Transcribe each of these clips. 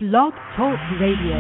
Blog Talk Radio.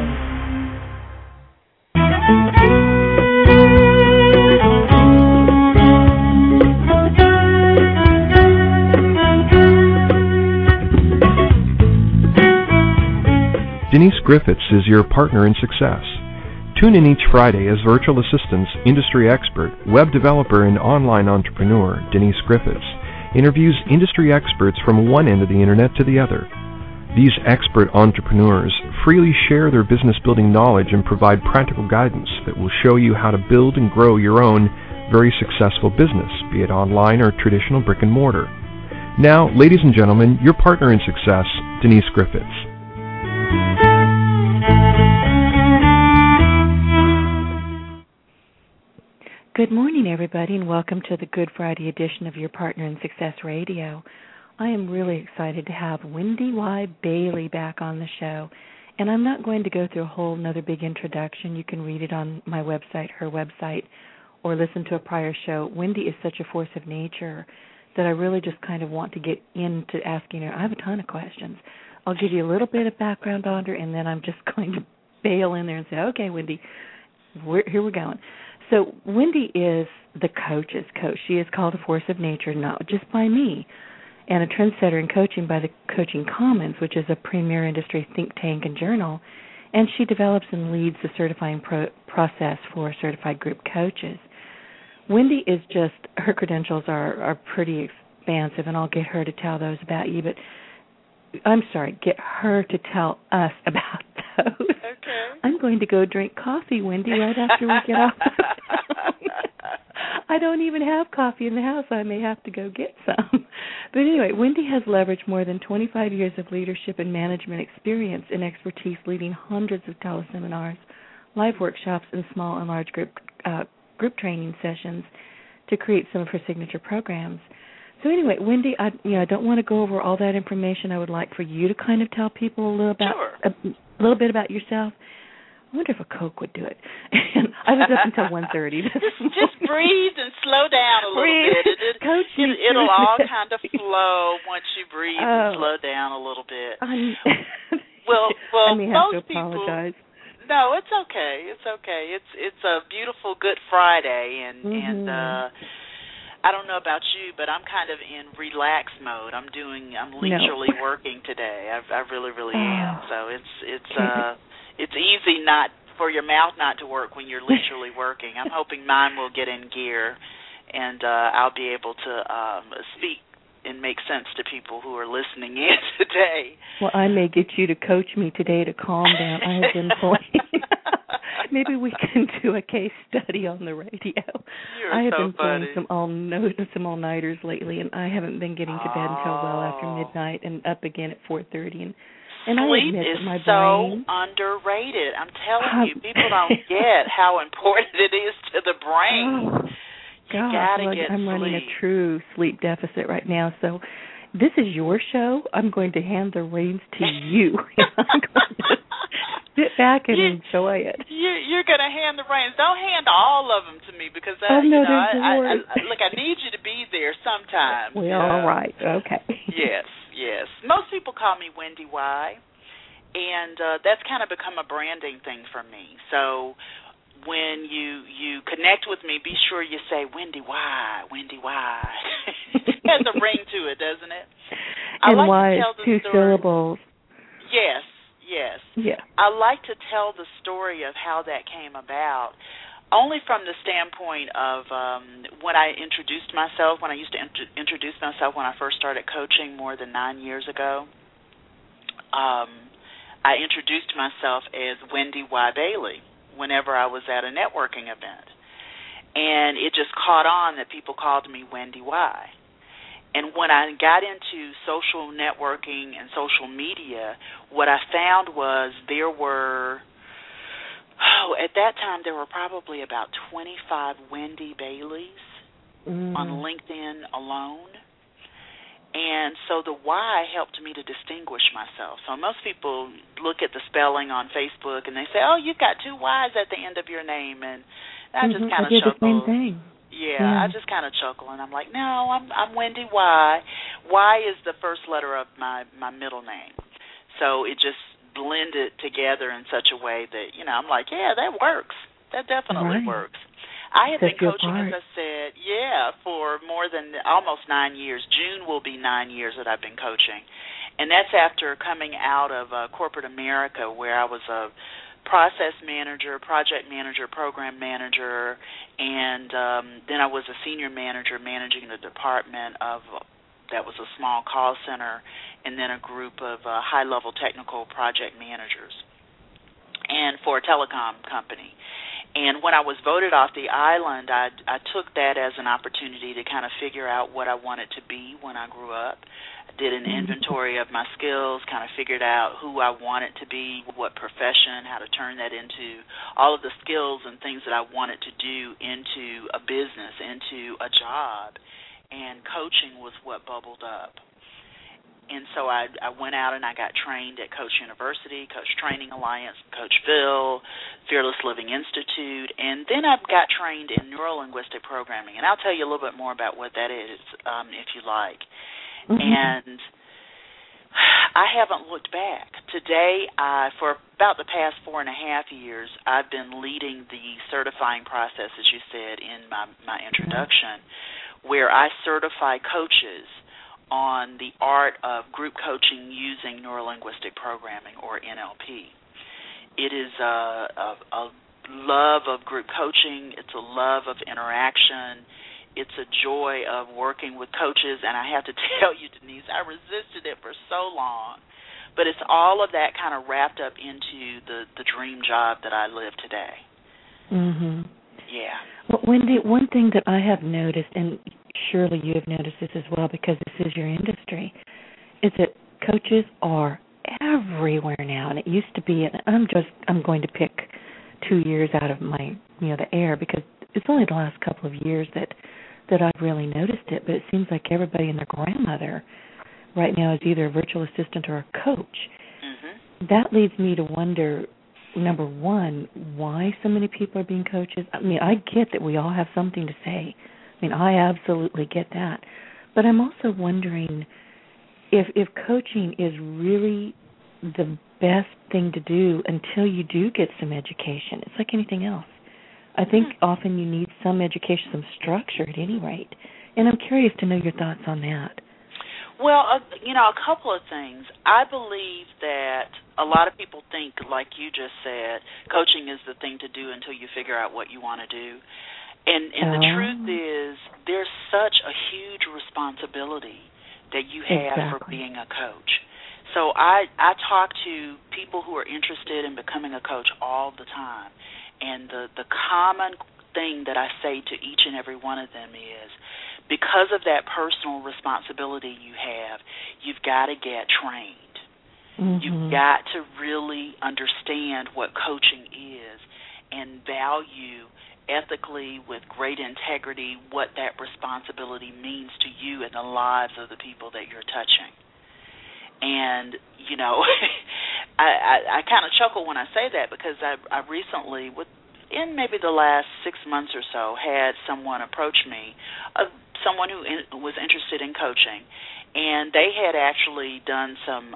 Denise Griffiths is your partner in success. Tune in each Friday as virtual assistants, industry expert, web developer, and online entrepreneur Denise Griffiths interviews industry experts from one end of the internet to the other. These expert entrepreneurs freely share their business building knowledge and provide practical guidance that will show you how to build and grow your own very successful business, be it online or traditional brick and mortar. Now, ladies and gentlemen, your partner in success, Denise Griffiths. Good morning, everybody, and welcome to the Good Friday edition of your Partner in Success Radio. I am really excited to have Wendy Y. Bailey back on the show, and I'm not going to go through a whole another big introduction. You can read it on my website, her website, or listen to a prior show. Wendy is such a force of nature that I really just kind of want to get into asking her. I have a ton of questions. I'll give you a little bit of background on her, and then I'm just going to bail in there and say, okay, Wendy, here we're going. So Wendy is the coach's coach. She is called a force of nature, not just by me, and a trendsetter in coaching by the Coaching Commons, which is a premier industry think tank and journal, and she develops and leads the certifying process for certified group coaches. Wendy is just, her credentials are pretty expansive, and I'll get her to tell those about you, but get her to tell us about those. Okay. I'm going to go drink coffee, Wendy, right after we get off the phone. I don't even have coffee in the house. I may have to go get some. But anyway, Wendy has leveraged more than 25 years of leadership and management experience and expertise leading hundreds of teleseminars, live workshops, and small and large group training sessions to create some of her signature programs. So anyway, Wendy, I don't want to go over all that information. I would like for you to kind of tell people a little bit about yourself. I wonder if a Coke would do it. And I was up until 1:30. Just breathe and slow down a little bit. It'll all kind of flow once you breathe and slow down a little bit. Well, I may have most to apologize. People. No, it's okay. It's okay. It's a beautiful Good Friday, and I don't know about you, but I'm kind of in relax mode. I'm leisurely working today. I really am. So it's easy not for your mouth not to work when you're leisurely working. I'm hoping mine will get in gear, and I'll be able to speak and make sense to people who are listening in today. Well, I may get you to coach me today to calm down. I have been playing. Maybe we can do a case study on the radio. I have been playing some all-nighters lately, and I haven't been getting to bed until well after midnight and up again at 4:30. And sleep is so underrated. I'm telling you, people don't get how important it is to the brain. You gotta get I'm sleep. running a true sleep deficit right now, so this is your show. I'm going to hand the reins to you. I'm going to sit back and enjoy it. You're going to hand the reins. Don't hand all of them to me because I need you to be there sometime. Well, all right. Okay. Yes. Most people call me Wendy Y, and that's kind of become a branding thing for me. So when you connect with me, be sure you say Wendy Y, Wendy Y. It has a ring to it, doesn't it? And Y is two syllables. Yes. Yeah. I like to tell the story of how that came about, only from the standpoint of when I introduced myself, when I used to introduce myself when I first started coaching more than 9 years ago. I introduced myself as Wendy Y. Bailey whenever I was at a networking event. And it just caught on that people called me Wendy Y. And when I got into social networking and social media, what I found was at that time there were probably about 25 Wendy Baileys on LinkedIn alone. And so the Y helped me to distinguish myself. So most people look at the spelling on Facebook and they say, oh, you've got two Y's at the end of your name. And I just kind of chuckle. The same thing. Yeah, I just kind of chuckle, and I'm like, no, I'm Wendy Y. Y is the first letter of my middle name. So it just blend it together in such a way that, I'm like, yeah, that works. That definitely works. I have been coaching, as I said, for more than almost 9 years. June will be 9 years that I've been coaching. And that's after coming out of corporate America, where I was a process manager, project manager, program manager, and then I was a senior manager managing the department that was a small call center, and then a group of high-level technical project managers, and for a telecom company. And when I was voted off the island, I took that as an opportunity to kind of figure out what I wanted to be when I grew up. I did an inventory of my skills, kind of figured out who I wanted to be, what profession, how to turn that into all of the skills and things that I wanted to do into a business, into a job. And coaching was what bubbled up. And so I went out and I got trained at Coach University, Coach Training Alliance, Coach Phil, Fearless Living Institute, and then I got trained in neuro-linguistic programming. And I'll tell you a little bit more about what that is if you like. And I haven't looked back. Today, for about the past 4.5 years, I've been leading the certifying process, as you said in my introduction, where I certify coaches on the art of group coaching using neuro-linguistic programming, or NLP. It is a love of group coaching. It's a love of interaction. It's a joy of working with coaches, and I have to tell you, Denise, I resisted it for so long, but it's all of that kind of wrapped up into the dream job that I live today. Yeah. Well, Wendy, one thing that I have noticed, and surely you have noticed this as well because this is your industry, is that coaches are everywhere now. And it used to be, and I'm going to pick 2 years out of my, the air, because it's only the last couple of years that I've really noticed it. But it seems like everybody and their grandmother right now is either a virtual assistant or a coach. That leads me to wonder, number one, why so many people are being coaches. I mean, I get that we all have something to say. I mean, I absolutely get that. But I'm also wondering if coaching is really the best thing to do until you do get some education. It's like anything else. I think often you need some education, some structure at any rate. And I'm curious to know your thoughts on that. Well, a couple of things. I believe that a lot of people think, like you just said, coaching is the thing to do until you figure out what you want to do. And the truth is, there's such a huge responsibility that you have for being a coach. So I talk to people who are interested in becoming a coach all the time, and the common thing that I say to each and every one of them is, because of that personal responsibility you have, you've got to get trained. You've got to really understand what coaching is and value ethically, with great integrity, what that responsibility means to you and the lives of the people that you're touching. And, I kind of chuckle when I say that, because I recently, in maybe the last 6 months or so, had someone approach me, someone who was interested in coaching, and they had actually done some,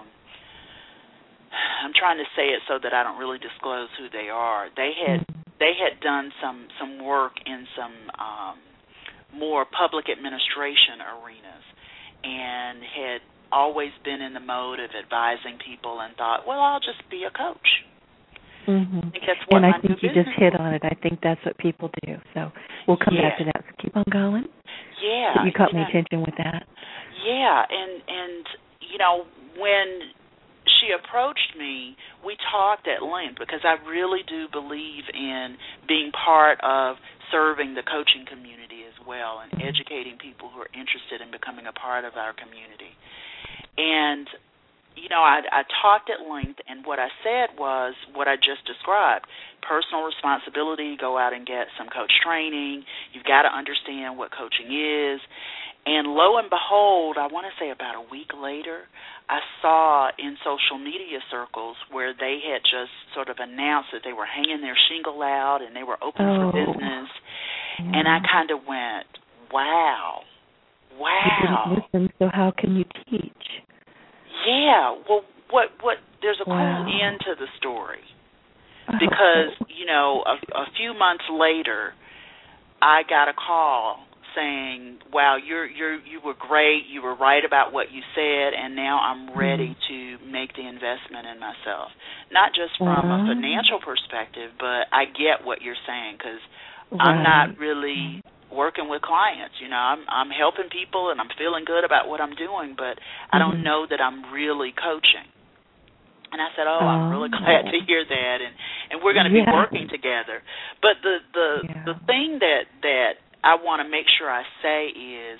I'm trying to say it so that I don't really disclose who they are. They had done some work in some more public administration arenas, and had always been in the mode of advising people, and thought, well, I'll just be a coach. I think that's what I think you just hit on it. I think that's what people do. So we'll come back to that. So keep on going. Yeah. You caught my attention with that. Yeah, and when she approached me, we talked at length, because I really do believe in being part of serving the coaching community as well, and educating people who are interested in becoming a part of our community. And I talked at length, and what I said was what I just described: personal responsibility, go out and get some coach training. You've got to understand what coaching is. And lo and behold, I want to say about a week later, I saw in social media circles where they had just sort of announced that they were hanging their shingle out and they were open for business. And I kind of went, wow. You didn't listen, so how can you teach? Yeah, well, what there's a cool end to the story, because a few months later, I got a call saying, "Wow, you were great. You were right about what you said, and now I'm ready to make the investment in myself. Not just from a financial perspective, but I get what you're saying, because I'm not really working with clients. I'm helping people, and I'm feeling good about what I'm doing, but I don't know that I'm really coaching." And I said, I'm really glad to hear that, and we're going to be working together. But the thing that I want to make sure I say is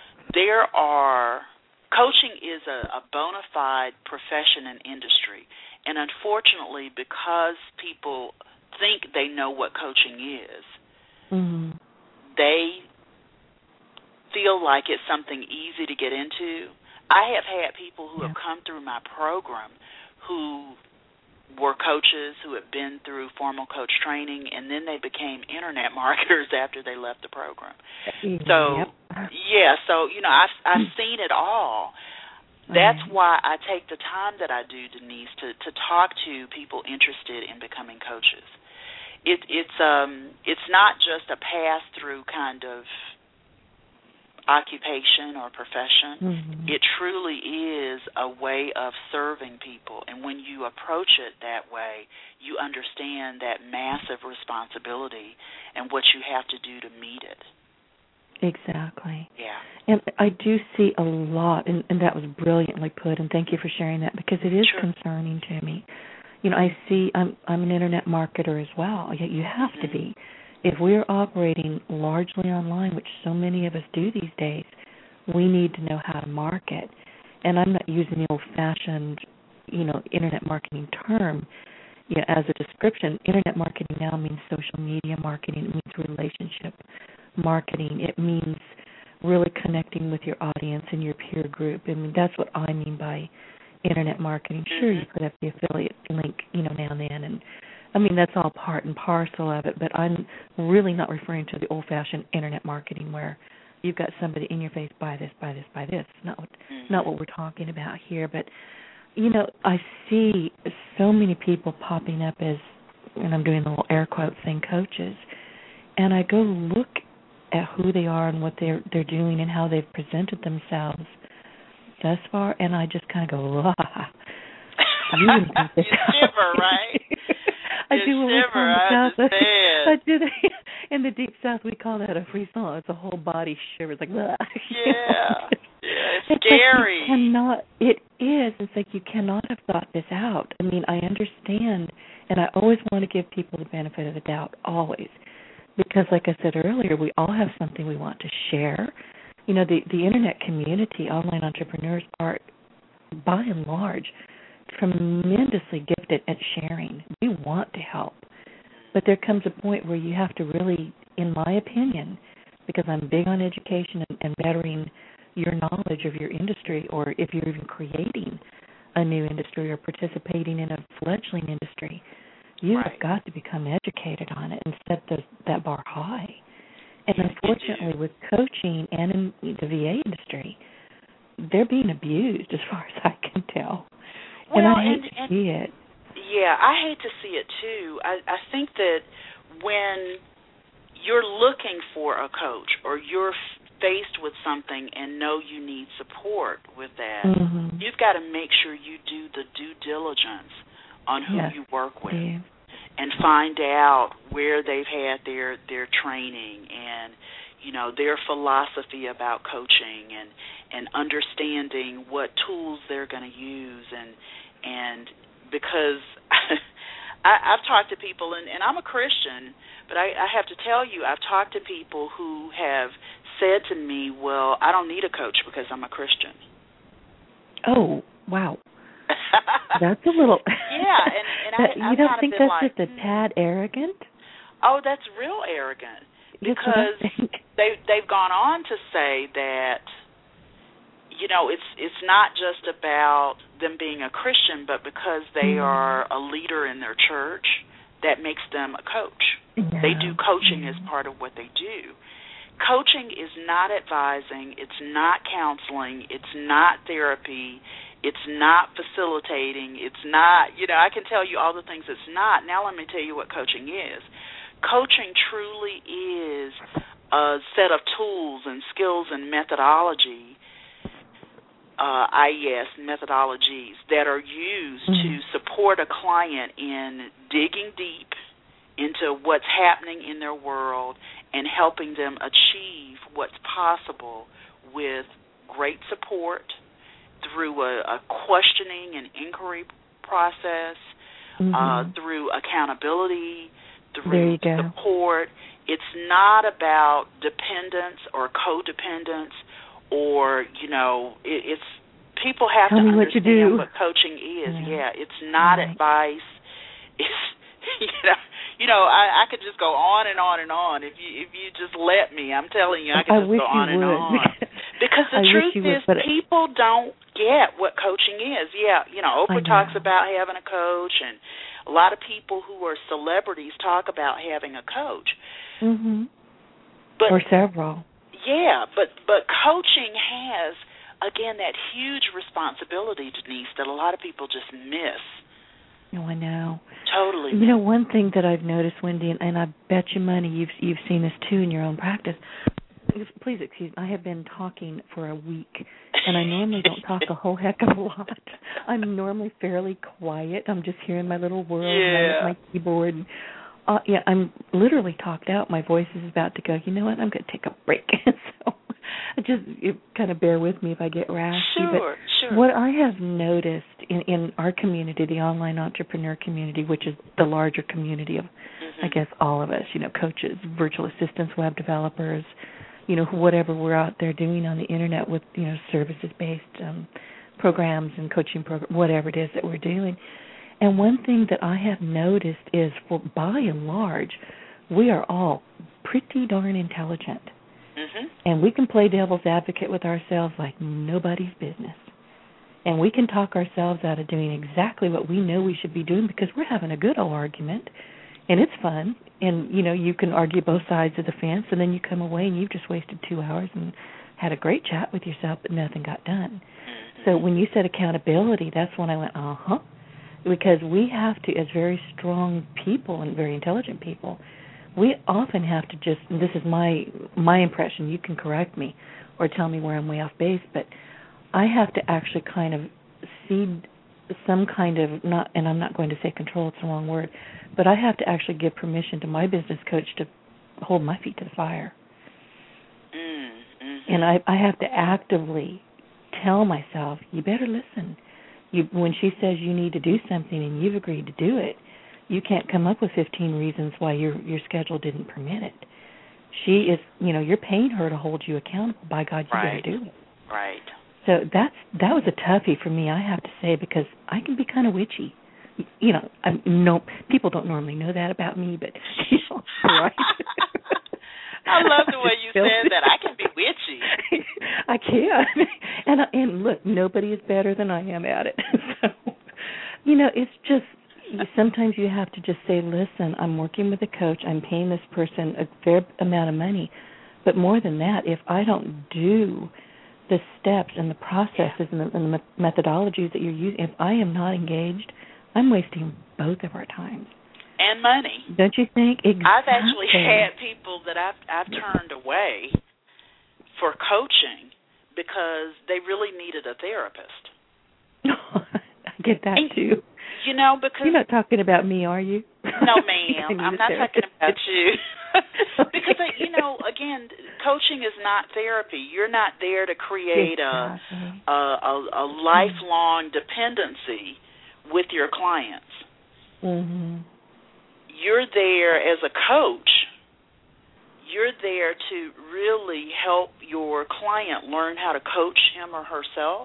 coaching is a bona fide profession and industry. And unfortunately, because people think they know what coaching is, they feel like it's something easy to get into. I have had people who have come through my program who were coaches, who had been through formal coach training, and then they became internet marketers after they left the program. So, I've seen it all. That's why I take the time that I do, Denise, to talk to people interested in becoming coaches. It's not just a pass-through kind of occupation or profession. It truly is a way of serving people, and when you approach it that way, you understand that massive responsibility and what you have to do to meet it. Exactly. Yeah. And I do see a lot, and that was brilliantly put, and thank you for sharing that, because it is concerning to me. I see I'm an internet marketer as well. You have to be. If we're operating largely online, which so many of us do these days, we need to know how to market. And I'm not using the old-fashioned, internet marketing term as a description. Internet marketing now means social media marketing. It means relationship marketing. It means really connecting with your audience and your peer group. I mean, that's what I mean by internet marketing. Sure, you put up the affiliate link, now and then, and I mean, that's all part and parcel of it, but I'm really not referring to the old-fashioned internet marketing where you've got somebody in your face, buy this, buy this, buy this. Not what we're talking about here. But, I see so many people popping up as, and I'm doing the little air quote thing, coaches, and I go look at who they are and what they're doing and how they've presented themselves thus far, and I just kind of go, you shiver, right? I do what we call in the South. I do that. In the deep South, we call that a frisson. It's a whole body shiver. It's like, it's scary. It is. It's like you cannot have thought this out. I mean, I understand, and I always want to give people the benefit of the doubt, always. Because, like I said earlier, we all have something we want to share. The internet community, online entrepreneurs are, by and large, tremendously gifted at sharing. We want to help. But there comes a point where you have to really, in my opinion, because I'm big on education and bettering your knowledge of your industry, or if you're even creating a new industry or participating in a fledgling industry, you have got to become educated on it and set that bar high. And unfortunately, with coaching and in the VA industry, they're being abused as far as I can tell. And I hate to see it. Yeah, I hate to see it, too. I think that when you're looking for a coach or you're faced with something and know you need support with that, you've got to make sure you do the due diligence on who you work with and find out where they've had their training and, their philosophy about coaching and understanding what tools they're going to use and because I've talked to people, and I'm a Christian, but I have to tell you, I've talked to people who have said to me, well, I don't need a coach because I'm a Christian. Oh, wow. That's a little... Yeah, you don't think that's just a tad arrogant? Oh, that's real arrogant. Because they've gone on to say that, it's not just about them being a Christian, but because they are a leader in their church, that makes them a coach. Yeah. They do coaching as part of what they do. Coaching is not advising. It's not counseling. It's not therapy. It's not facilitating. It's not, I can tell you all the things it's not. Now let me tell you what coaching is. Coaching truly is a set of tools and skills and methodology, methodologies that are used to support a client in digging deep into what's happening in their world and helping them achieve what's possible with great support through a questioning and inquiry process, through accountability, through support. It's not about dependence or codependence or, it's people have to understand what coaching is. Yeah, it's not advice. It's, I could just go on and on and on. If you just let me, I'm telling you, I could just go on and on. Because the truth is, people don't get what coaching is. Yeah, Oprah talks about having a coach, and a lot of people who are celebrities talk about having a coach. Or several. Yeah, but coaching has, again, that huge responsibility, Denise, that a lot of people just miss. Oh, I know. Totally. One thing that I've noticed, Wendy, and I bet you money you've seen this too in your own practice. Please excuse me. I have been talking for a week, and I normally don't talk a whole heck of a lot. I'm normally fairly quiet. I'm just here in my little world, and I'm at my keyboard. I'm literally talked out. My voice is about to go, you know what, I'm going to take a break. So just kind of bear with me if I get raspy. Sure. What I have noticed in our community, the online entrepreneur community, which is the larger community of, I guess, all of us, coaches, virtual assistants, web developers, whatever we're out there doing on the Internet with, services-based programs and coaching programs, whatever it is that we're doing. And one thing that I have noticed is, by and large, we are all pretty darn intelligent. And we can play devil's advocate with ourselves like nobody's business. And we can talk ourselves out of doing exactly what we know we should be doing because we're having a good old argument. And it's fun. And, you can argue both sides of the fence, and then you come away and you've just wasted 2 hours and had a great chat with yourself, but nothing got done. So when you said accountability, that's when I went, because we have to, as very strong people and very intelligent people, we often have to just, and this is my impression, you can correct me or tell me where I'm way off base, but I have to actually kind of cede some kind of, and I'm not going to say control, it's the wrong word, but I have to actually give permission to my business coach to hold my feet to the fire. And I have to actively tell myself, you better listen. When she says you need to do something and you've agreed to do it, you can't come up with 15 reasons why your schedule didn't permit it. She is, you're paying her to hold you accountable. By God, you better do it. Right. So that was a toughie for me, I have to say, because I can be kind of witchy. People don't normally know that about me, but right. I love the way you said that. I can be witchy. I can. And look, nobody is better than I am at it. So, it's just, sometimes you have to just say, listen, I'm working with a coach. I'm paying this person a fair amount of money. But more than that, if I don't do the steps and the processes and the methodologies that you're using, if I am not engaged, I'm wasting both of our times. And money. Don't you think? Exactly. I've actually had people that I've turned away for coaching because they really needed a therapist. I get that too. Because you're not talking about me, are you? No, ma'am. I'm not talking about you. Because again, coaching is not therapy. You're not there to create a lifelong dependency with your clients. You're there as a coach. You're there to really help your client learn how to coach him or herself.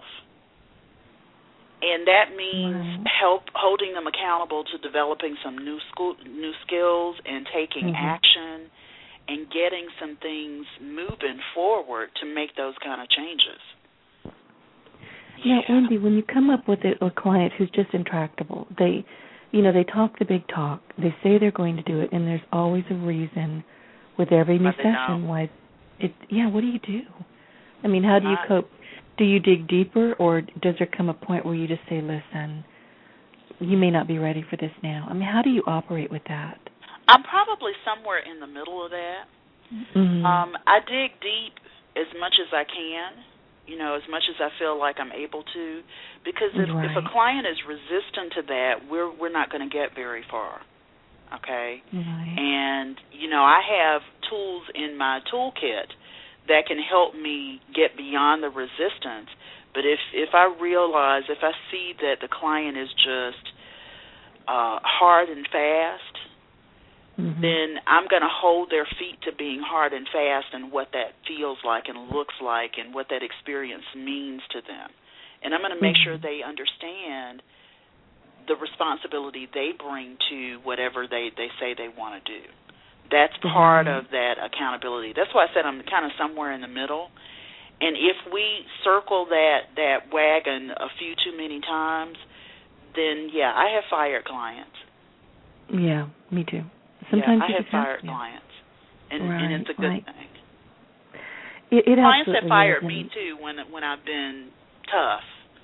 And that means holding them accountable to developing some new skills and taking action and getting some things moving forward to make those kind of changes. Now, Wendy, when you come up with a client who's just intractable, they talk the big talk, they say they're going to do it, and there's always a reason with every new session why what do you do? I mean, how do you cope? Do you dig deeper, or does there come a point where you just say, listen, you may not be ready for this now? I mean, how do you operate with that? I'm probably somewhere in the middle of that. I dig deep as much as I can, as much as I feel like I'm able to, because if a client is resistant to that, we're not going to get very far, okay? Right. And, I have tools in my toolkit that can help me get beyond the resistance, but if I see that the client is just hard and fast, then I'm going to hold their feet to being hard and fast and what that feels like and looks like and what that experience means to them. And I'm going to make sure they understand the responsibility they bring to whatever they say they want to do. That's part of that accountability. That's why I said I'm kind of somewhere in the middle. And if we circle that wagon a few too many times, then, I have fired clients. Yeah, me too. Sometimes I have fired clients, and it's a good thing. It clients have fired me too when I've been tough,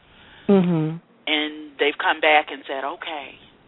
and they've come back and said, "Okay,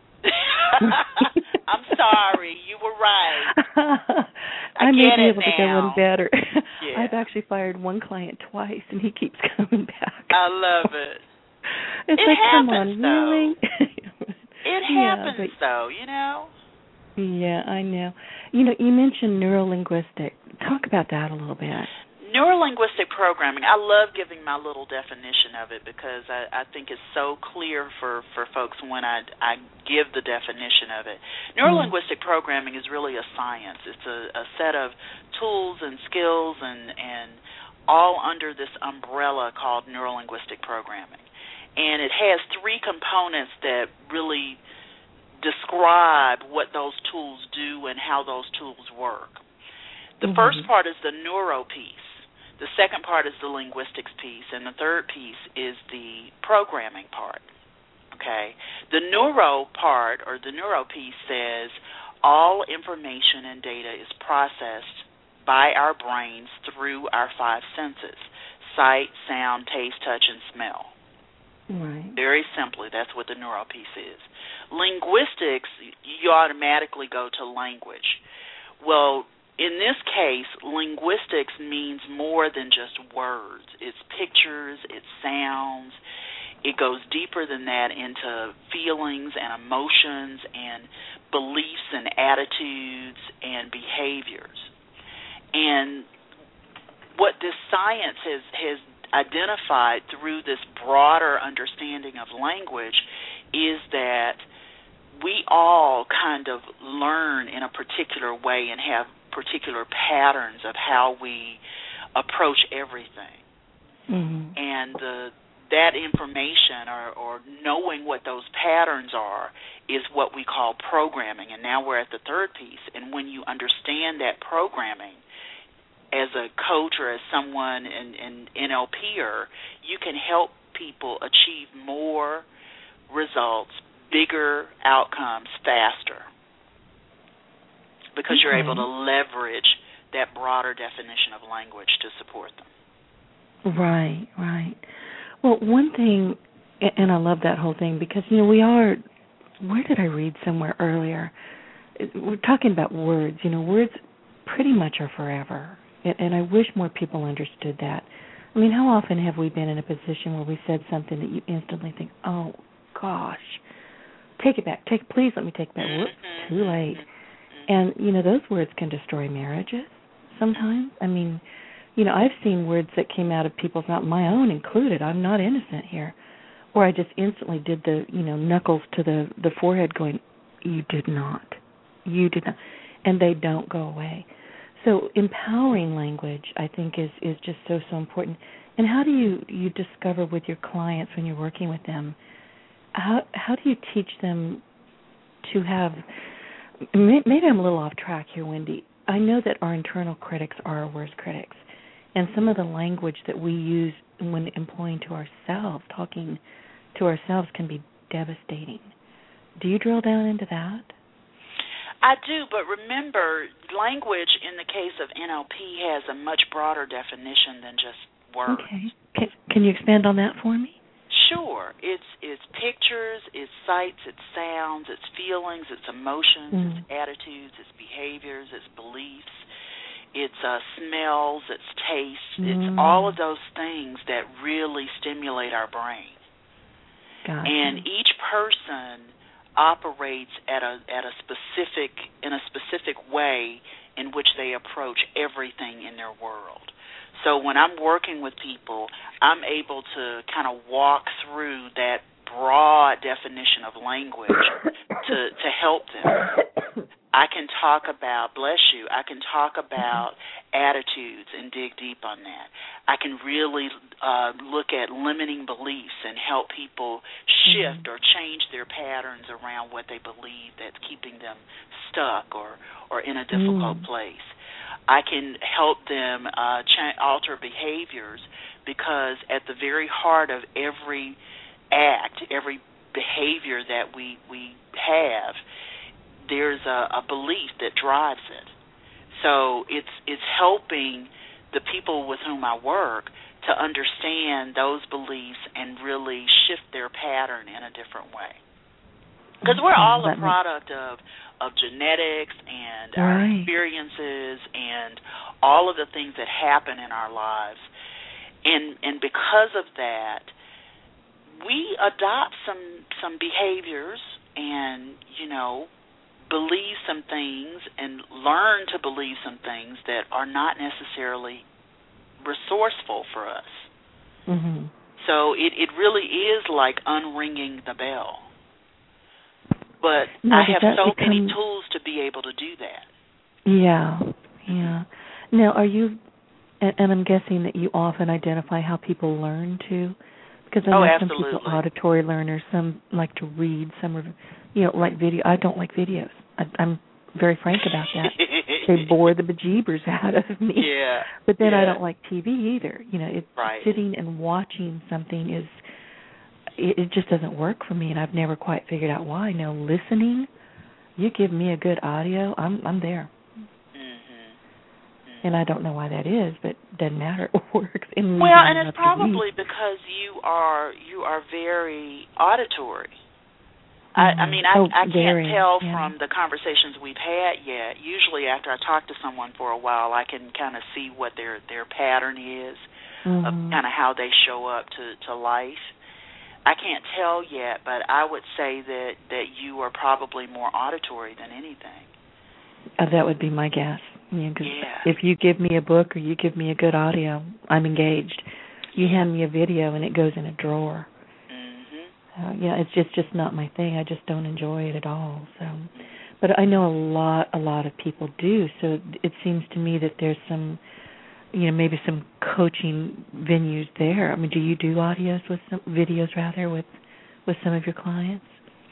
I'm sorry, you were right. I may be able to go one better." Yeah. I've actually fired one client twice, and he keeps coming back. I love it. It's it like, happens, come on, though. really? It happens, though, Yeah, I know. You mentioned neurolinguistic. Talk about that a little bit. Neurolinguistic programming, I love giving my little definition of it because I think it's so clear for folks when I give the definition of it. Neurolinguistic programming is really a science. It's a set of tools and skills and all under this umbrella called neurolinguistic programming. And it has three components that really describe what those tools do and how those tools work. The first part is the neuro piece. The second part is the linguistics piece, and the third piece is the programming part. Okay? The neuro part, or the neuro piece, says all information and data is processed by our brains through our five senses: sight, sound, taste, touch, and smell. Right. Very simply, that's what the neuro piece is. Linguistics, you automatically go to language. Well, in this case, linguistics means more than just words. It's pictures, it's sounds. It goes deeper than that into feelings and emotions and beliefs and attitudes and behaviors. And what this science has identified through this broader understanding of language is that we all kind of learn in a particular way and have particular patterns of how we approach everything. And that information or knowing what those patterns are is what we call programming. And now we're at the third piece. And when you understand that programming as a coach or as someone, an NLPer, you can help people achieve more results, bigger outcomes faster, because you're able to leverage that broader definition of language to support them. Right, right. Well, one thing, and I love that whole thing, because, we are, where did I read somewhere earlier? We're talking about words. Words pretty much are forever, and I wish more people understood that. I mean, how often have we been in a position where we said something that you instantly think, oh, gosh, take it back. Please let me take it back. Whoops, too late. And, those words can destroy marriages sometimes. I mean, I've seen words that came out of people's mouth, my own included. I'm not innocent here. Or I just instantly did the, knuckles to the forehead going, you did not. You did not. And they don't go away. So empowering language, I think, is just so important. And how do you discover with your clients when you're working with them, how do you teach them to have, maybe I'm a little off track here, Wendy. I know that our internal critics are our worst critics. And some of the language that we use when employing to ourselves, talking to ourselves, can be devastating. Do you drill down into that? I do, but remember, language in the case of NLP has a much broader definition than just words. Okay. Can you expand on that for me? Sure. It's pictures, it's sights, it's sounds, it's feelings, it's emotions, it's attitudes, it's behaviors, it's beliefs, it's smells, it's tastes, it's all of those things that really stimulate our brain. Gotcha. And each person operates in a specific way in which they approach everything in their world. So when I'm working with people, I'm able to kind of walk through that broad definition of language to help them. I can talk about, bless you, I can talk about attitudes and dig deep on that. I can really look at limiting beliefs and help people shift or change their patterns around what they believe that's keeping them stuck or in a difficult place. I can help them alter behaviors, because at the very heart of every act, every behavior that we have, there's a belief that drives it. So it's helping the people with whom I work to understand those beliefs and really shift their pattern in a different way. Because we're all a product of genetics and our experiences and all of the things that happen in our lives. And because of that, we adopt some behaviors and, believe some things and learn to believe some things that are not necessarily resourceful for us. Mm-hmm. So it really is like unringing the bell. But now, I have so many tools to be able to do that. Yeah. Now, are you, and I'm guessing that you often identify how people learn too? Because I know some people are auditory learners, some like to read, some are, like video. I don't like videos. I'm very frank about that. They bore the bejeebers out of me. Yeah. But then I don't like TV either. Right. Sitting and watching something it just doesn't work for me, and I've never quite figured out why. No, listening, you give me a good audio, I'm there. And I don't know why that is, but it doesn't matter. It works. And it's probably because you are very auditory. I can't tell from the conversations we've had yet. Usually after I talk to someone for a while, I can kind of see what their pattern is, of kind of how they show up to life. I can't tell yet, but I would say that you are probably more auditory than anything. That would be my guess. If you give me a book or you give me a good audio, I'm engaged. You hand me a video and it goes in a drawer. It's just not my thing. I just don't enjoy it at all. So, but I know a lot of people do. So it seems to me that there's some, maybe some coaching venues there. I mean, do you do audios with some videos rather with some of your clients?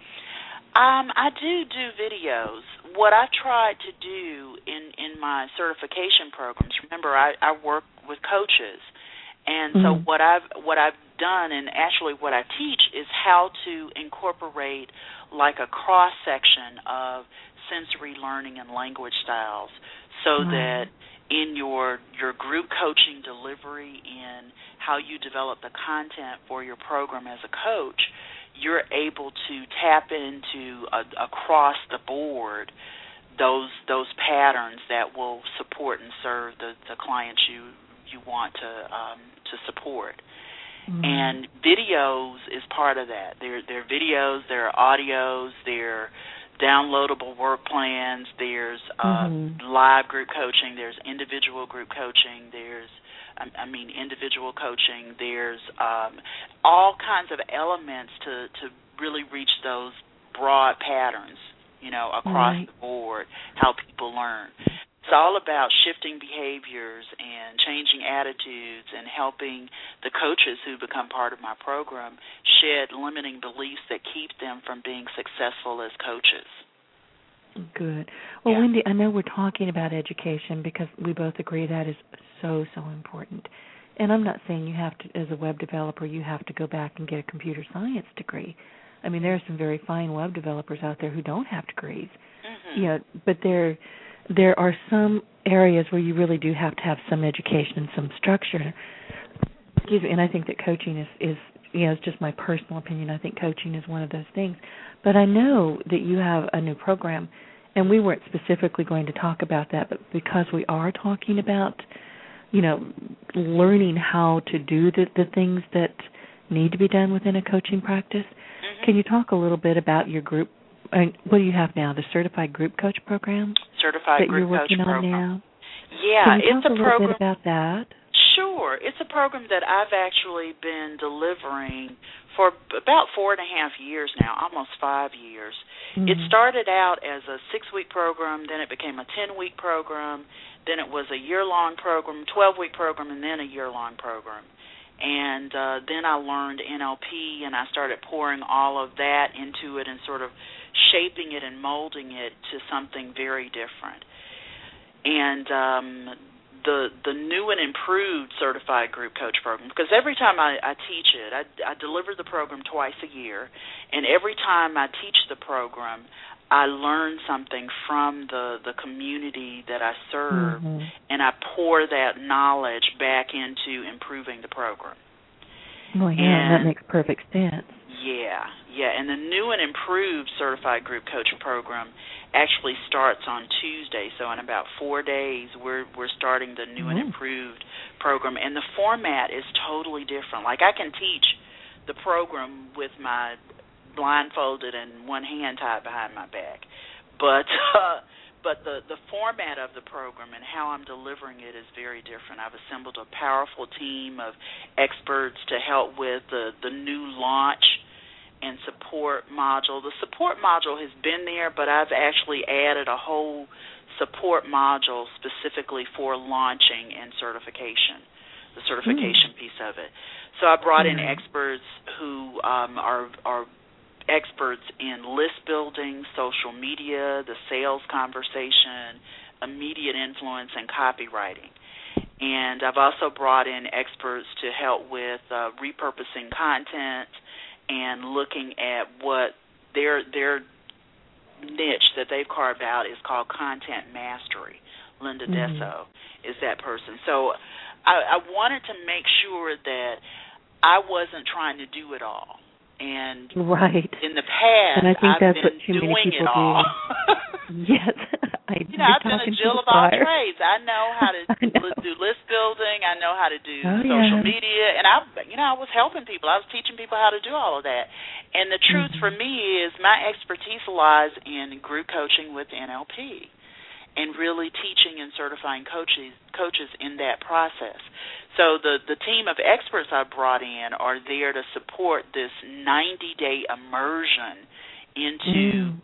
I do videos. What I tried to do in my certification programs, remember I work with coaches, and so what I've done, and actually what I teach, is how to incorporate like a cross section of sensory learning and language styles, so that in your group coaching delivery, in how you develop the content for your program as a coach, you're able to tap into across the board those patterns that will support and serve the clients you want to support. And videos is part of that. There are videos, there are audios, there are downloadable work plans, there's live group coaching, there's individual group coaching, there's individual coaching, there's all kinds of elements to really reach those broad patterns, across the board, how people learn. It's all about shifting behaviors and changing attitudes and helping the coaches who become part of my program shed limiting beliefs that keep them from being successful as coaches. Good. Well, Wendy, I know we're talking about education because we both agree that is so important. And I'm not saying you have to, as a web developer, you have to go back and get a computer science degree. I mean, there are some very fine web developers out there who don't have degrees. But there are some areas where you really do have to have some education and some structure. Excuse me, and I think that coaching is it's just my personal opinion. I think coaching is one of those things. But I know that you have a new program, and we weren't specifically going to talk about that, but because we are talking about, learning how to do the things that need to be done within a coaching practice, can you talk a little bit about your group? What do you have now? The Certified Group Coach program? Certified Group Coach program. That you're working on now? Yeah, can you it's talk a little program. Bit about that? Sure. It's a program that I've actually been delivering for about 4.5 years now, almost 5 years. Mm-hmm. It started out as a 6-week program, then it became a 10-week program, then it was a year-long program, 12-week program, and then a year-long program. And then I learned NLP, and I started pouring all of that into it and sort of shaping it and molding it to something very different. And the new and improved Certified Group Coach program, because every time I teach it, I deliver the program twice a year, and every time I teach the program, I learn something from the community that I serve, and I pour that knowledge back into improving the program. Well, yeah, that makes perfect sense. Yeah, and the new and improved Certified Group Coach program actually starts on Tuesday, so in about 4 days we're starting the new and improved program, and the format is totally different. Like, I can teach the program with my blindfolded and one hand tied behind my back, but the format of the program and how I'm delivering it is very different. I've assembled a powerful team of experts to help with the new launch and support module. The support module has been there, but I've actually added a whole support module specifically for launching and certification, the certification piece of it. So I brought in experts who are experts in list building, social media, the sales conversation, immediate influence, and copywriting. And I've also brought in experts to help with repurposing content and looking at what their niche that they've carved out is called content mastery. Linda Desso is that person. So I wanted to make sure that I wasn't trying to do it all. And in the past, and I think I've that's been what too many doing people it all. Yes. I've been a Jill of all trades. I know how to do list building. I know how to do social media. And I was helping people. I was teaching people how to do all of that. And the truth for me is my expertise lies in group coaching with NLP and really teaching and certifying coaches in that process. So the team of experts I brought in are there to support this 90-day immersion into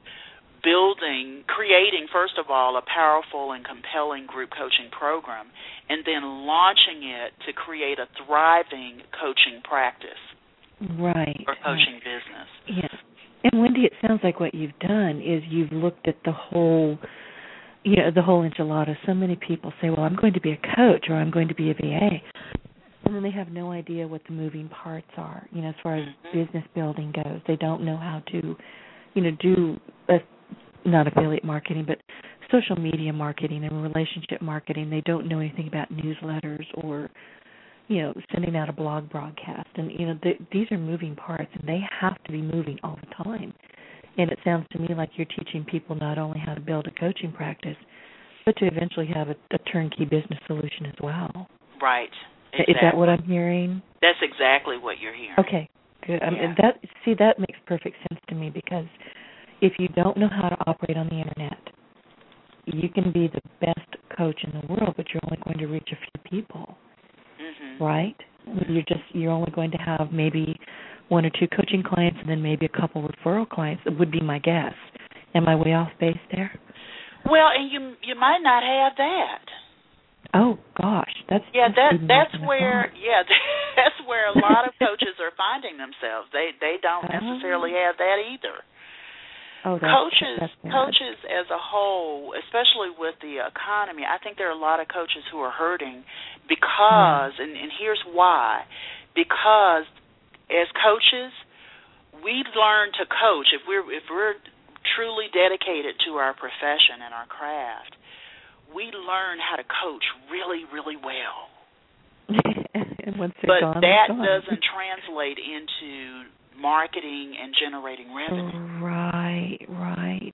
creating, first of all, a powerful and compelling group coaching program, and then launching it to create a thriving coaching practice or coaching business. Yeah. And Wendy, it sounds like what you've done is you've looked at the whole enchilada. So many people say, well, I'm going to be a coach or I'm going to be a VA. And then they have no idea what the moving parts are, as far as business building goes. They don't know how to, do not affiliate marketing, but social media marketing and relationship marketing. They don't know anything about newsletters or, sending out a blog broadcast. And, these are moving parts, and they have to be moving all the time. And it sounds to me like you're teaching people not only how to build a coaching practice, but to eventually have a turnkey business solution as well. Right. Exactly. Is that what I'm hearing? That's exactly what you're hearing. Okay, good. That makes perfect sense to me, because if you don't know how to operate on the Internet, you can be the best coach in the world, but you're only going to reach a few people, right? You're only going to have maybe 1 or 2 coaching clients, and then maybe a couple referral clients. That would be my guess. Am I way off base there? Well, and you might not have that. Oh gosh, that's where that's where a lot of coaches are finding themselves. They don't necessarily have that either. Coaches as a whole, especially with the economy, I think there are a lot of coaches who are hurting because, and here's why, because as coaches, we learn to coach. If we're truly dedicated to our profession and our craft, we learn how to coach really, really well. And once they're gone, that doesn't translate into marketing and generating revenue. Right.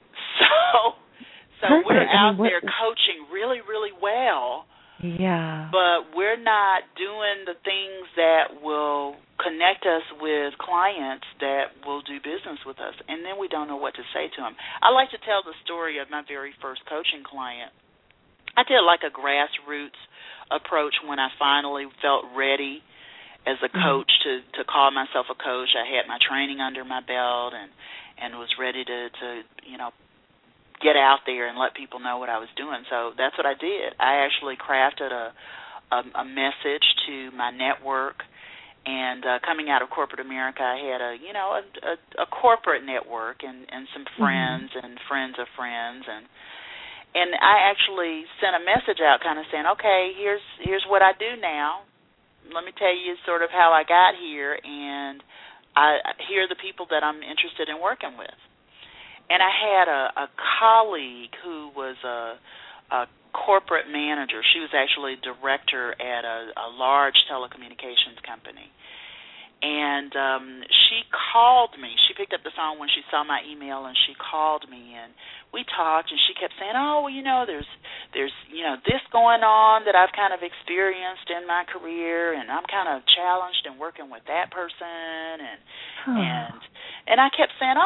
So we're out there coaching really, really well. Yeah. But we're not doing the things that will connect us with clients that will do business with us, and then we don't know what to say to them. I like to tell the story of my very first coaching client. I did like a grassroots approach when I finally felt ready as a coach to call myself a coach. I had my training under my belt and was ready to get out there and let people know what I was doing. So that's what I did. I actually crafted a message to my network. And coming out of corporate America, I had a corporate network and some friends and friends of friends, and I actually sent a message out, kind of saying, okay, here's what I do now. Let me tell you sort of how I got here, and here are the people that I'm interested in working with. And I had a colleague who was a corporate manager. She was actually director at a large telecommunications company. And she called me. She picked up the phone when she saw my email, and she called me, and we talked, and she kept saying, there's this going on that I've kind of experienced in my career, and I'm kind of challenged in working with that person, and I kept saying,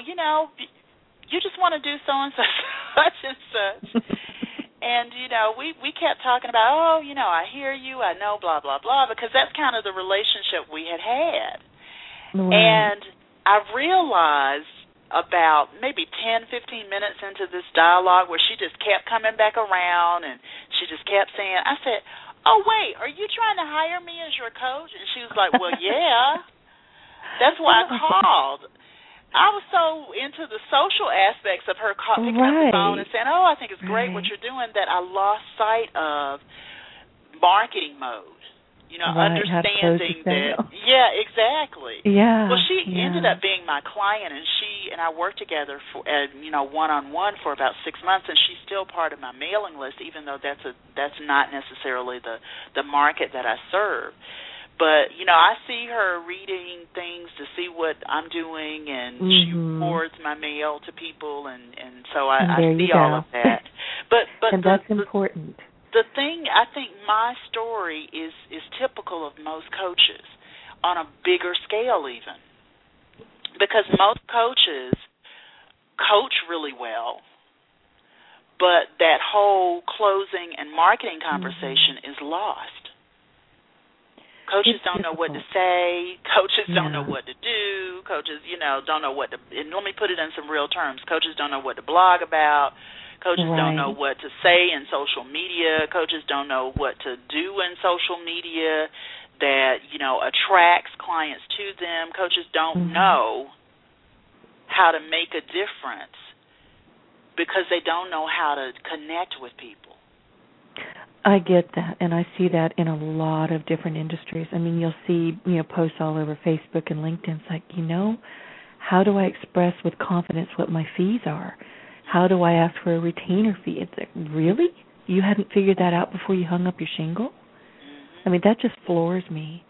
you just want to do so-and-so, such and such. And, we kept talking about, I hear you, I know, blah, blah, blah, because that's kind of the relationship we had had. Right. And I realized about maybe 10, 15 minutes into this dialogue where she just kept coming back around and she just kept saying, I said, oh, wait, are you trying to hire me as your coach? And she was like, well, yeah, that's why I called. I was so into the social aspects of her picking up the phone and saying, I think it's great what you're doing, that I lost sight of marketing mode, understanding that. Yeah, exactly. Yeah. Well, she ended up being my client, and she and I worked together for, one-on-one for about 6 months, and she's still part of my mailing list, even though that's not necessarily the market that I serve. But, I see her reading things to see what I'm doing, and she forwards my mail to people, and so I see all of that. But and that's important. The thing, I think my story is typical of most coaches on a bigger scale even, because most coaches coach really well, but that whole closing and marketing conversation is lost. Coaches don't know what to say. Coaches don't know what to do. Coaches, don't know what to, and let me put it in some real terms. Coaches don't know what to blog about. Coaches don't know what to say in social media. Coaches don't know what to do in social media that, attracts clients to them. Coaches don't know how to make a difference because they don't know how to connect with people. I get that, and I see that in a lot of different industries. I mean, you'll see, posts all over Facebook and LinkedIn. It's like, how do I express with confidence what my fees are? How do I ask for a retainer fee? It's like, really? You hadn't figured that out before you hung up your shingle? I mean, that just floors me.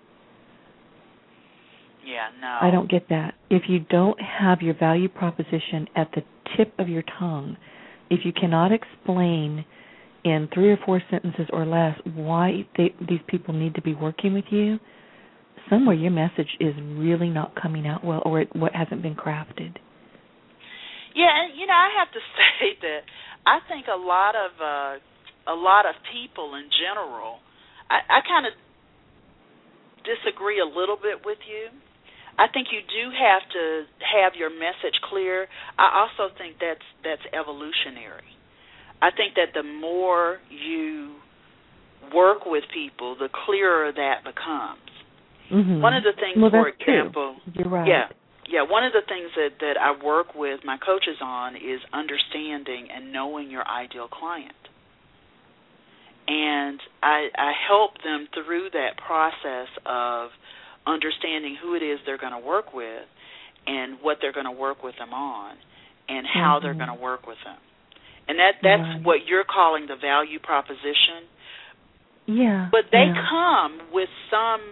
Yeah, no. I don't get that. If you don't have your value proposition at the tip of your tongue, if you cannot explain in 3 or 4 sentences or less why these people need to be working with you, somewhere your message is really not coming out well, or what hasn't been crafted. Yeah, and I have to say that I think a lot of people in general, I kind of disagree a little bit with you. I think you do have to have your message clear. I also think that's evolutionary. I think that the more you work with people, the clearer that becomes. One of the things, for example, you're right. Yeah, one of the things that I work with my coaches on is understanding and knowing your ideal client. And I help them through that process of understanding who it is they're going to work with and what they're going to work with them on and how they're going to work with them. And that's what you're calling the value proposition. Yeah. But they come with some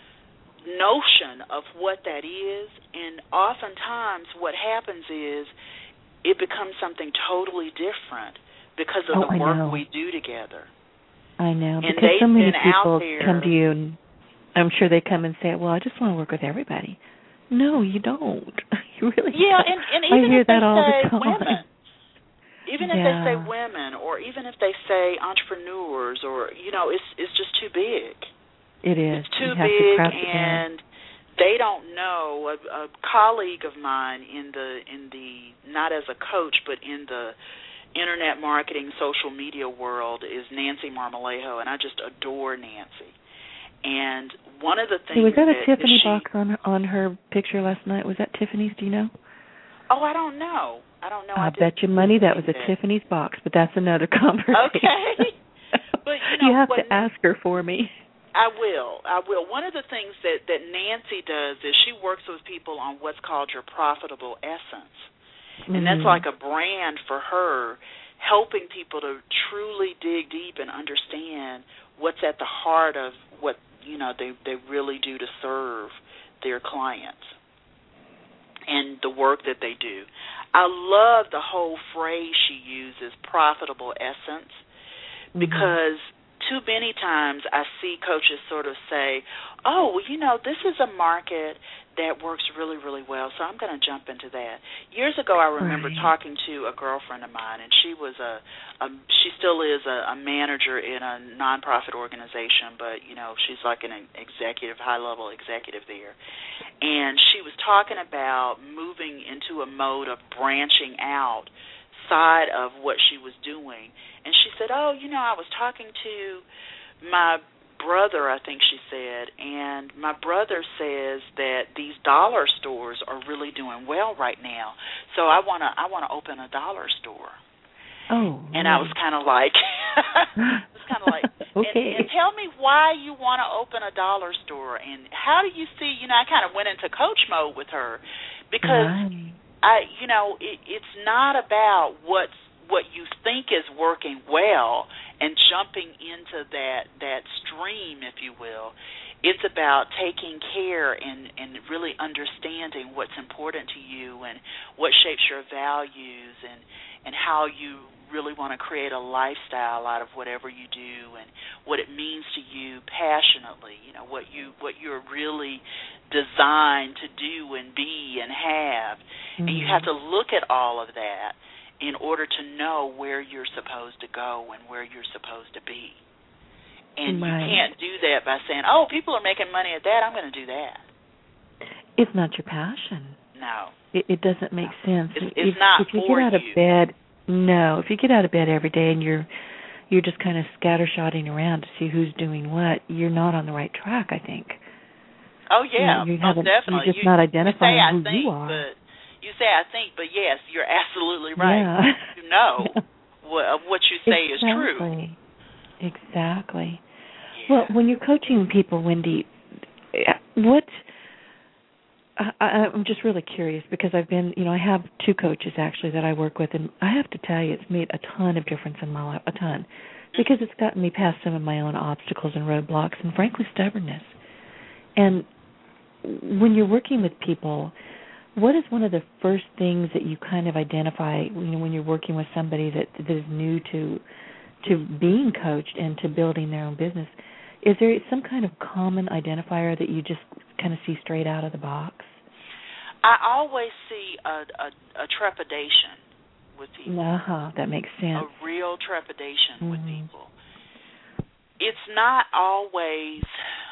notion of what that is, and oftentimes what happens is it becomes something totally different because of the work we do together. I know, and because so many people there, come to you, and I'm sure they come and say, well, I just want to work with everybody. No, you don't. You really don't. And even I hear if they that all say the time. women, even if they say women, or even if they say entrepreneurs, or, it's just too big. It is. It's too big, and they don't know. A colleague of mine in the not as a coach, but in the internet marketing, social media world is Nancy Marmolejo, and I just adore Nancy. And one of the things was that a Tiffany box on her picture last night? Was that Tiffany's? Do you know? Oh, I don't know. I bet you money that was a Tiffany's box, but that's another conversation. Okay. But you have to ask her for me. I will. One of the things that Nancy does is she works with people on what's called your profitable essence. And that's like a brand for her, helping people to truly dig deep and understand what's at the heart of what, they really do to serve their clients and the work that they do. I love the whole phrase she uses, profitable essence, because too many times I see coaches sort of say, oh, well, this is a market that works really, really well, so I'm going to jump into that. Years ago, I remember talking to a girlfriend of mine, and she was she still is a manager in a nonprofit organization, but, she's like an executive, high-level executive there. And she was talking about moving into a mode of branching out side of what she was doing. And she said, oh, I was talking to my brother, I think she said, and my brother says that these dollar stores are really doing well right now. So I want to open a dollar store. Oh. And I was kind of like okay. And tell me why you want to open a dollar store, and how do you see, I kind of went into coach mode with her, because it's not about what you think is working well and jumping into that stream, if you will. It's about taking care and really understanding what's important to you and what shapes your values and how you really want to create a lifestyle out of whatever you do and what it means to you passionately, what you're really designed to do and be and have. And you have to look at all of that in order to know where you're supposed to go and where you're supposed to be. And you can't do that by saying, oh, people are making money at that, I'm going to do that. It's not your passion. No. It doesn't make sense. It's not if you for get out of bed, if you get out of bed every day and you're just kind of scattershotting around to see who's doing what, you're not on the right track, I think. Oh, yeah, most definitely. You're just not identifying who you are. You say I think, but yes, you're absolutely right. Yeah. You know what you say is true. Exactly. Yeah. Well, when you're coaching people, Wendy, I'm just really curious, because I've been, I have two coaches actually that I work with, and I have to tell you, it's made a ton of difference in my life, a ton, because it's gotten me past some of my own obstacles and roadblocks and, frankly, stubbornness. And when you're working with people, what is one of the first things that you kind of identify, when you're working with somebody that is new to being coached and to building their own business? Is there some kind of common identifier that you just kind of see straight out of the box? I always see a trepidation with people. That makes sense. A real trepidation with people. It's not always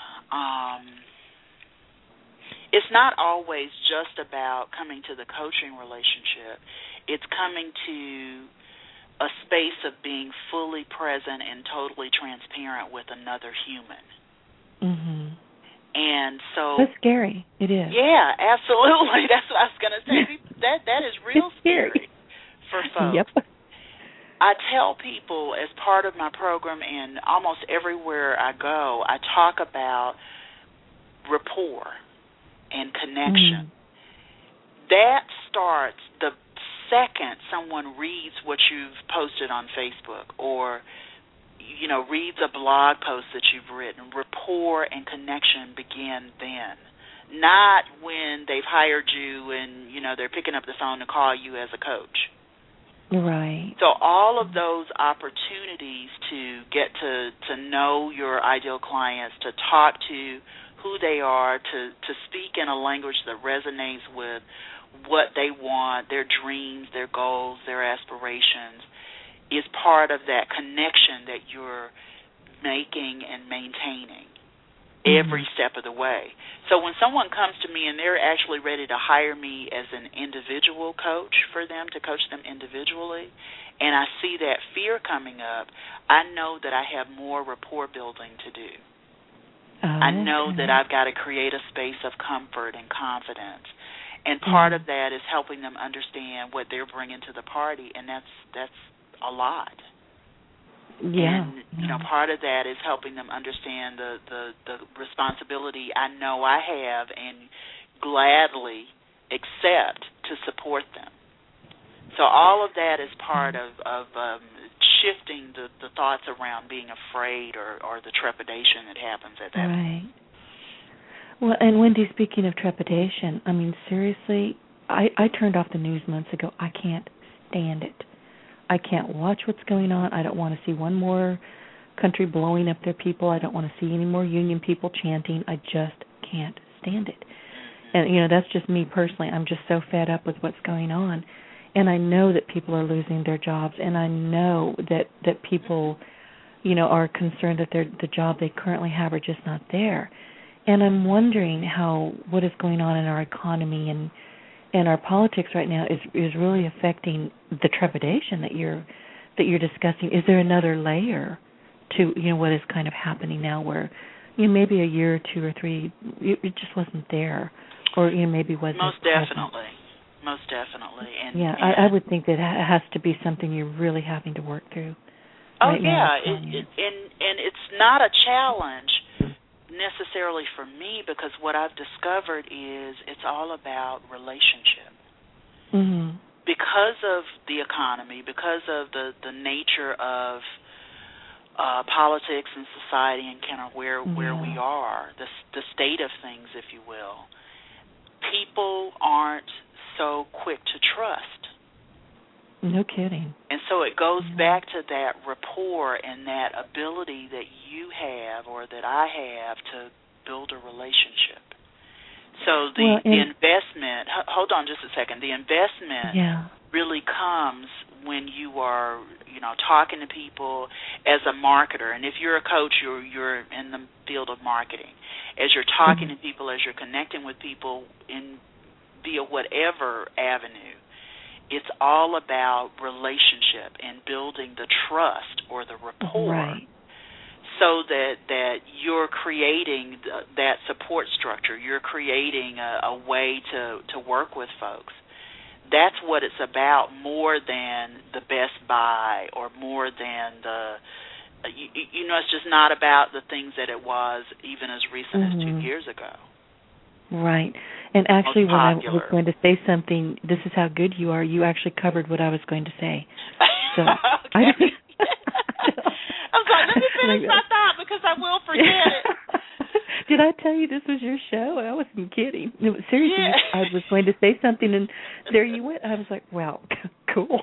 just about coming to the coaching relationship. It's coming to a space of being fully present and totally transparent with another human. Mm-hmm. And so that's scary. It is. Yeah, absolutely. That's what I was going to say. That is real scary for folks. Yep. I tell people as part of my program, and almost everywhere I go, I talk about rapport and connection. That starts the second someone reads what you've posted on Facebook, or reads a blog post that you've written. Rapport and connection begin then, not when they've hired you and, they're picking up the phone to call you as a coach. Right. So all of those opportunities to get to know your ideal clients, to talk to who they are, to speak in a language that resonates with what they want, their dreams, their goals, their aspirations, is part of that connection that you're making and maintaining every step of the way. So when someone comes to me and they're actually ready to hire me as an individual coach for them, to coach them individually, and I see that fear coming up, I know that I have more rapport building to do. I know that I've got to create a space of comfort and confidence. And part of that is helping them understand what they're bringing to the party, and that's a lot. Yeah. And, part of that is helping them understand the responsibility I know I have and gladly accept to support them. So all of that is part of shifting the thoughts around being afraid or the trepidation that happens at that point. Well, and Wendy, speaking of trepidation, I mean, seriously, I turned off the news months ago. I can't stand it. I can't watch what's going on. I don't want to see one more country blowing up their people. I don't want to see any more union people chanting. I just can't stand it. And, that's just me personally. I'm just so fed up with what's going on. And I know that people are losing their jobs, and I know that people, are concerned that the job they currently have are just not there. And I'm wondering what is going on in our economy and our politics right now is really affecting the trepidation that you're discussing. Is there another layer to what is kind of happening now, where maybe a year or 2 or 3 it just wasn't there, or maybe wasn't most definitely. And I would think that it has to be something you're really having to work through. And it's not a challenge necessarily for me, because what I've discovered is it's all about relationship. Because of the economy, because of the nature of politics and society and kind of where we are, the state of things, if you will, people aren't so quick to trust. No kidding. And so it goes back to that rapport and that ability that you have or that I have to build a relationship. So the investment, hold on just a second, the investment really comes when you are, talking to people as a marketer. And if you're a coach, you're in the field of marketing. As you're talking to people, as you're connecting with people via whatever avenue, it's all about relationship and building the trust or the rapport, so that you're creating that support structure. You're creating a way to work with folks. That's what it's about, more than the best buy or more than it's just not about the things that it was even as recent as 2 years ago. Right. And actually, when I was going to say something, this is how good you are, you actually covered what I was going to say. So okay. I was like, let me finish my thought because I will forget it. Did I tell you this was your show? I wasn't kidding. No, seriously, I was going to say something, and there you went. I was like, wow, cool.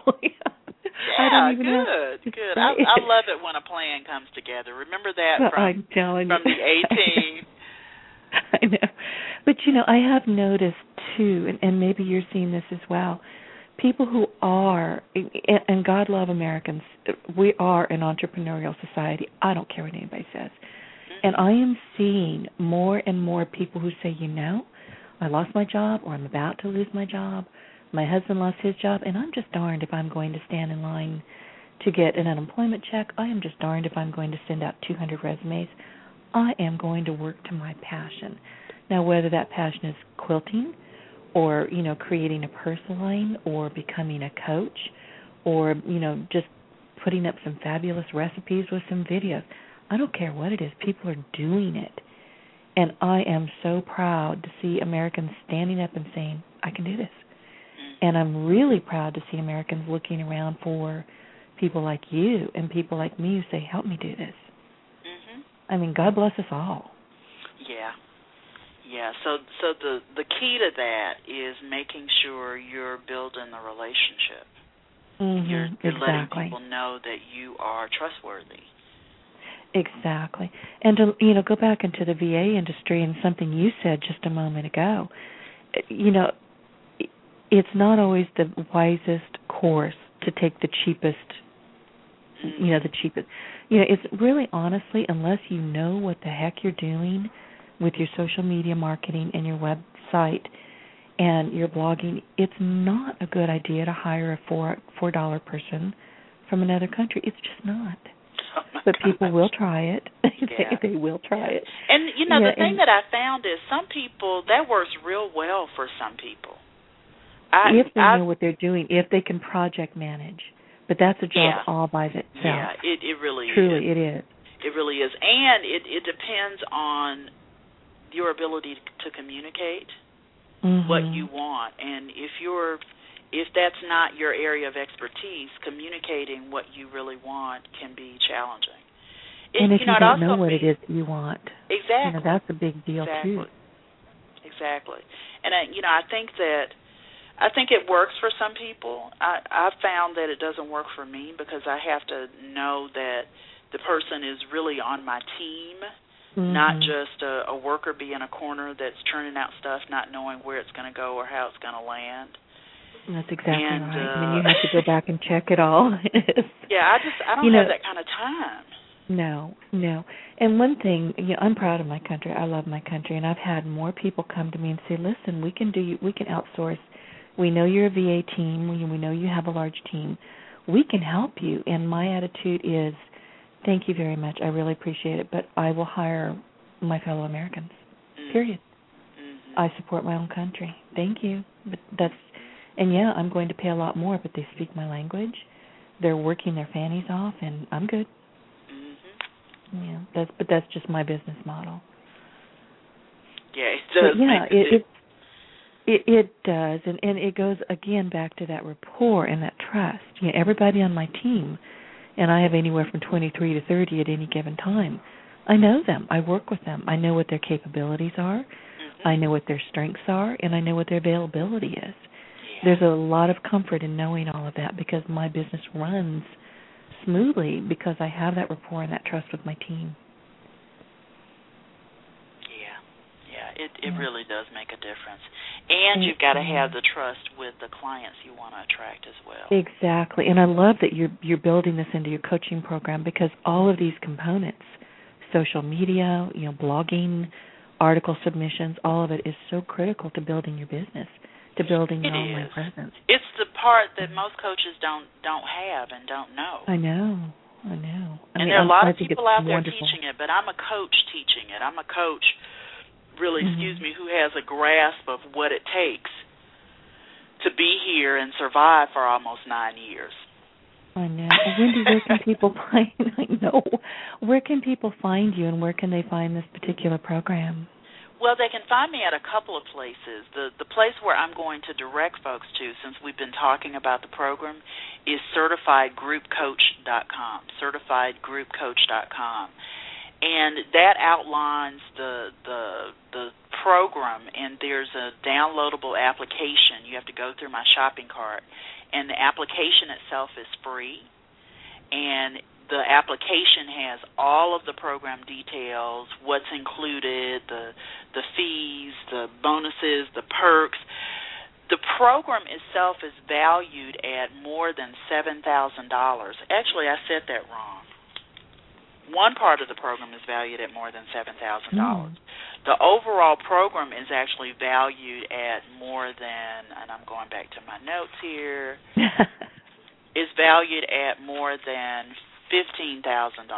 Good. I love it when a plan comes together. Remember that from the A-Team. I know. But, I have noticed, too, and maybe you're seeing this as well, people who are, and God love Americans, we are an entrepreneurial society. I don't care what anybody says. And I am seeing more and more people who say, I lost my job, or I'm about to lose my job. My husband lost his job, and I'm just darned if I'm going to stand in line to get an unemployment check. I am just darned if I'm going to send out 200 resumes. I am going to work to my passion. Now, whether that passion is quilting or, creating a purse line or becoming a coach or, just putting up some fabulous recipes with some videos, I don't care what it is. People are doing it. And I am so proud to see Americans standing up and saying, I can do this. And I'm really proud to see Americans looking around for people like you and people like me who say, help me do this. Mhm. I mean, God bless us all. Yeah. Yeah, so the key to that is making sure you're building the relationship. Mm-hmm. You're letting people know that you are trustworthy. Exactly. And to go back into the VA industry and something you said just a moment ago, it's not always the wisest course to take the cheapest. The cheapest. It's really honestly, unless you know what the heck you're doing with your social media marketing and your website and your blogging, it's not a good idea to hire a $4 person from another country. It's just not. But people will try it. They will try it. And, the thing that I found is some people, that works real well for some people. If they know what they're doing, if they can project manage. But that's a job all by itself. Yeah, it really Truly, is. It is. It really is. And it depends on your ability to communicate what you want. And if that's not your area of expertise, communicating what you really want can be challenging. And if you don't know what it is you want, exactly, that's a big deal too. Exactly. And I think it works for some people. I've found that it doesn't work for me because I have to know that the person is really on my team, not just a worker being a corner that's churning out stuff, not knowing where it's going to go or how it's going to land. That's exactly right. And you have to go back and check it all. Yeah, I don't have that kind of time. No. And one thing, I'm proud of my country. I love my country, and I've had more people come to me and say, "Listen, we can outsource. We know you're a VA team. We know you have a large team. We can help you." And my attitude is, "Thank you very much. I really appreciate it, but I will hire my fellow Americans. Period. I support my own country. Thank you." But I'm going to pay a lot more, but they speak my language. They're working their fannies off, and I'm good. Yeah, that's just my business model. Yeah, it does. It does, and it goes again back to that rapport and that trust. Everybody on my team, and I have anywhere from 23 to 30 at any given time. I know them. I work with them. I know what their capabilities are. I know what their strengths are, and I know what their availability is. There's a lot of comfort in knowing all of that because my business runs smoothly because I have that rapport and that trust with my team. It really does make a difference. And you've got to have the trust with the clients you want to attract as well. Exactly. And I love that you're building this into your coaching program because all of these components, social media, blogging, article submissions, all of it is so critical to building your business, to building your online presence. It's the part that most coaches don't have and don't know. I know. And there are a lot of people out there teaching it, but I'm a coach teaching it. I'm a coach who has a grasp of what it takes to be here and survive for almost 9 years. I know. Wendy, where can people find? I know. Where can people find you, and where can they find this particular program? Well, they can find me at a couple of places. The place where I'm going to direct folks to, since we've been talking about the program, is CertifiedGroupCoach.com. CertifiedGroupCoach.com. And that outlines the program, and there's a downloadable application. You have to go through my shopping cart, and the application itself is free. And the application has all of the program details, what's included, the fees, the bonuses, the perks. The program itself is valued at more than $7,000. Actually, I said that wrong. One part of the program is valued at more than $7,000. The overall program is actually valued at more than, and I'm going back to my notes here, is valued at more than $15,000.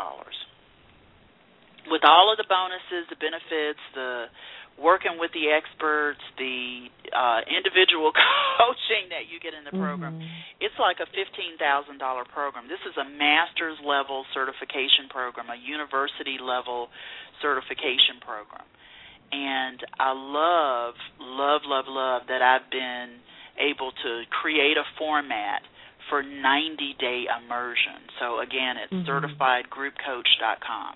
With all of the bonuses, the benefits, the working with the experts, the individual coaching that you get in the program, it's like a $15,000 program. This is a master's level certification program, a university level certification program. And I love that I've been able to create a format for 90-day immersion. So, again, it's certifiedgroupcoach.com.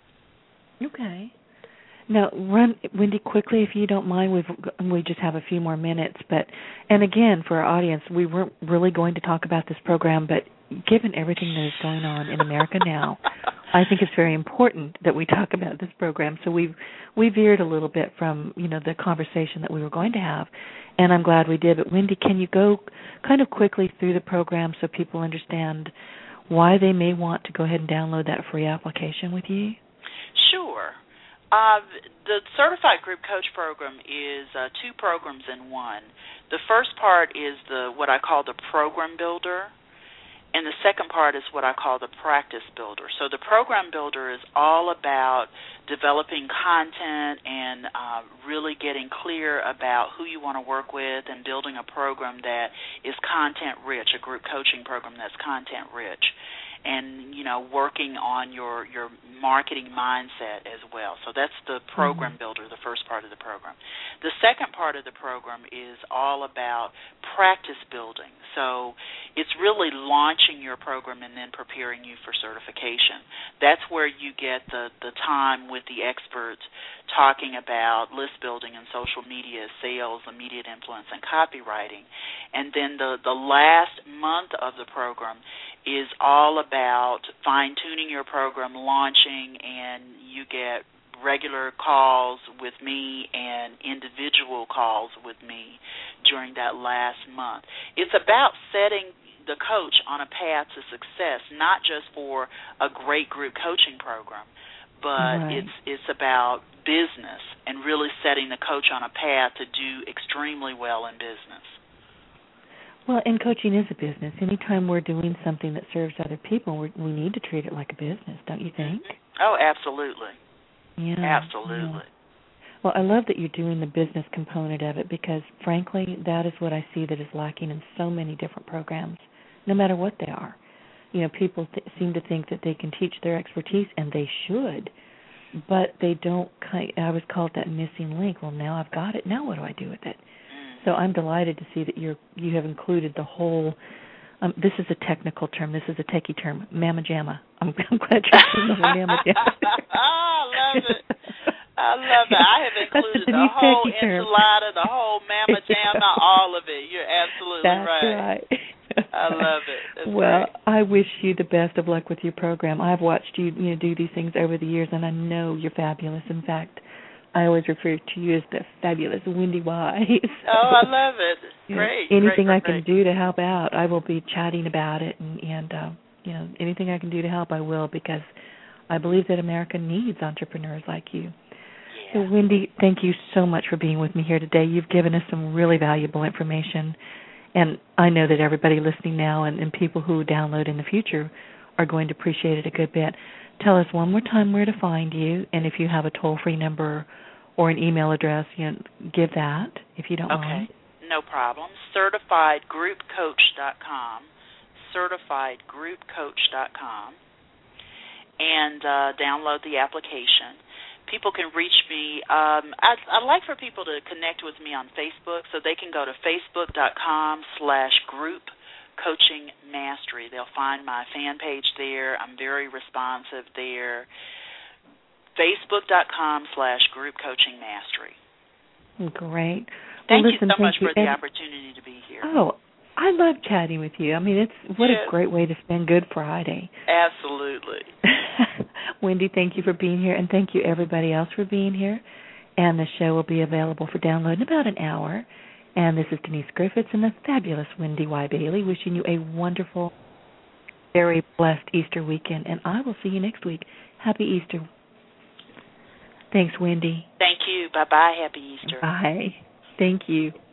Okay. Now, run, Wendy, quickly, if you don't mind. We just have a few more minutes. And again, for our audience, we weren't really going to talk about this program, but given everything that is going on in America now, I think it's very important that we talk about this program. So we veered a little bit from the conversation that we were going to have, and I'm glad we did. But Wendy, can you go kind of quickly through the program so people understand why they may want to go ahead and download that free application with you? Sure. The Certified Group Coach program is 2 programs in one. The first part is what I call the Program Builder, and the second part is what I call the Practice Builder. So the Program Builder is all about developing content and really getting clear about who you want to work with and building a program that is content-rich, a group coaching program that's content-rich. And, working on your marketing mindset as well. So that's the Program Builder, the first part of the program. The second part of the program is all about practice building. So it's really launching your program and then preparing you for certification. That's where you get the time with the experts talking about list building and social media, sales, immediate influence, and copywriting. And then the last month of the program is all about fine-tuning your program, launching, and you get regular calls with me and individual calls with me during that last month. It's about setting the coach on a path to success, not just for a great group coaching program, but it's about business and really setting the coach on a path to do extremely well in business. Well, and coaching is a business. Anytime we're doing something that serves other people, we need to treat it like a business, don't you think? Oh, absolutely. Yeah. Absolutely. Yeah. Well, I love that you're doing the business component of it because, frankly, that is what I see that is lacking in so many different programs, no matter what they are. People seem to think that they can teach their expertise, and they should, but they don't. I always call it that missing link. Well, now I've got it. Now what do I do with it? So I'm delighted to see that you have included the whole. This is a technical term. This is a techie term. Mamma Jamma. I'm glad you're using the whole Mamma Jamma. I love it. I love it. I have included the whole enchilada, the whole Mamma Jamma, all of it. You're absolutely right. That's right. I love it. That's well, great. I wish you the best of luck with your program. I've watched you do these things over the years, and I know you're fabulous. In fact, I always refer to you as the fabulous Wendy Wise. Oh, I love it. Great. Anything great, I can do to help out, I will be chatting about it, and anything I can do to help, I will, because I believe that America needs entrepreneurs like you. Yeah. So, Wendy, thank you so much for being with me here today. You've given us some really valuable information, and I know that everybody listening now and people who download in the future are going to appreciate it a good bit. Tell us one more time where to find you, and if you have a toll-free number or an email address, give that, if you don't mind. Okay, no problem. CertifiedGroupCoach.com, CertifiedGroupCoach.com, and download the application. People can reach me. I'd like for people to connect with me on Facebook, so they can go to Facebook.com/group Coaching Mastery. They'll find my fan page there. I'm very responsive there. Facebook.com/Group Coaching Mastery. Great. Thank you so much for the opportunity to be here. Oh, I love chatting with you. I mean, a great way to spend Good Friday. Absolutely. Wendy, thank you for being here, and thank you everybody else for being here. And the show will be available for download in about an hour. And this is Denise Griffiths and the fabulous Wendy Y. Bailey wishing you a wonderful, very blessed Easter weekend. And I will see you next week. Happy Easter. Thanks, Wendy. Thank you. Bye-bye. Happy Easter. Bye. Thank you.